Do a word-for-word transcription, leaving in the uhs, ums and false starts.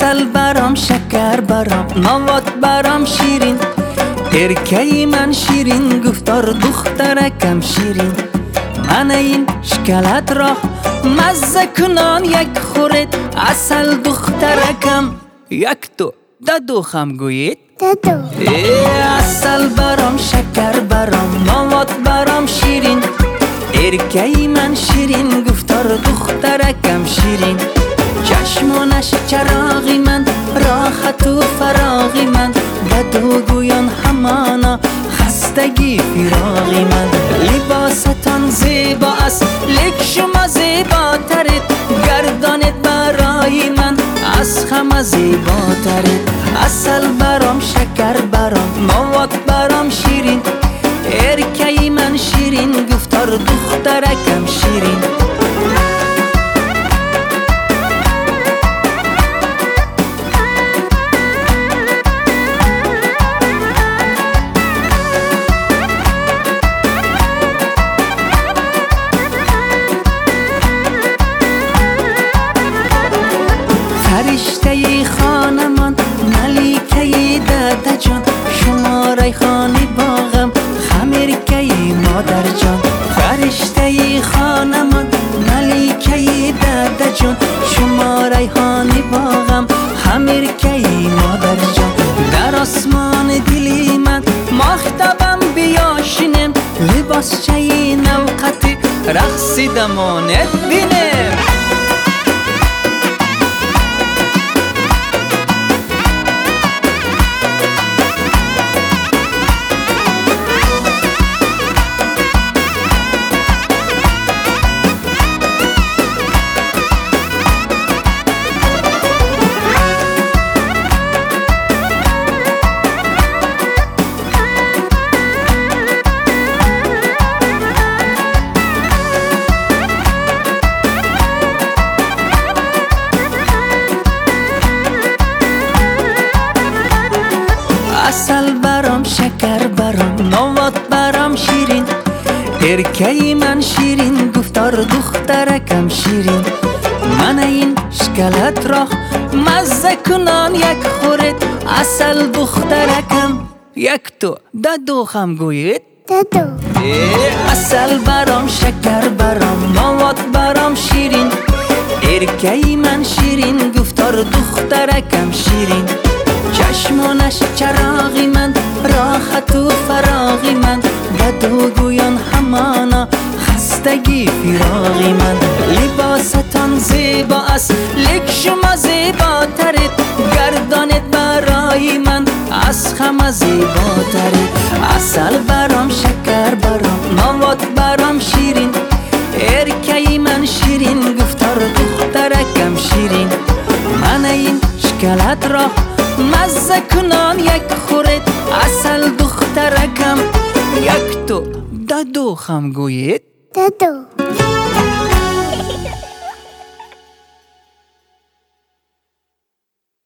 اصل برام، شکر برام، نوات برام شیرین، ارکهی من شیرین، گفتار دخترکم شیرین. من این شکلت را مزه کنان یک خورد، اصل دخترکم یک تو ددو خم گویید ددو. اصل برام، شکر برام، نوات برام شیرین، ارکهی من شیرین، گفتار دخترکم شیرین. چشمانش چراغی من، راحت و فراغی من، ددو گویان همانا خستگی فراغی من. لباستان زیبا است لیک شما زیباترید، گردانت برای من از همه زیباترید. اصل برام، شکر برام، نوات برام شیرین، ارکهی من شیرین، گفتار دخترکم شیرین. فرشته خانمان، ملیکه داده جان، شما ریحانی باغم، خمیرکه مادر جان. فرشته خانمان، ملیکه داده جان، شما ریحانی باغم، خمیرکه مادر جان. در آسمان دلی من ماختبم بیاشینم، لباس چه نوقتی رقصی دمانت بینم. اصل برام، شکر برام، نوات برام شیرین، ارکهی من شیرین، گفتار دخترکم شیرین. من این شکلت را مزه کنان یک خورد، اصل دخترکم یک تو ددو خم گویید ددو. اصل برام، شکر برام، نوات برام شیرین، ارکهی من شیرین، گفتار دخترکم شیرین. چشمانش چراغی من، راحت و فراغی من، ددو گویان همانا خستگی فراغی من. لباستان زیبا است لیک شما زیباترید، گردانت برای من از همه زیباترید. اصل برام، شکر برام، نوات برام شیرین، ارکهی من شیرین، گفتار دخترکم شیرین. من این شکلت را مزه کنان یک خورد، اصل دخترکم یک تو ددو خم گویید ددو.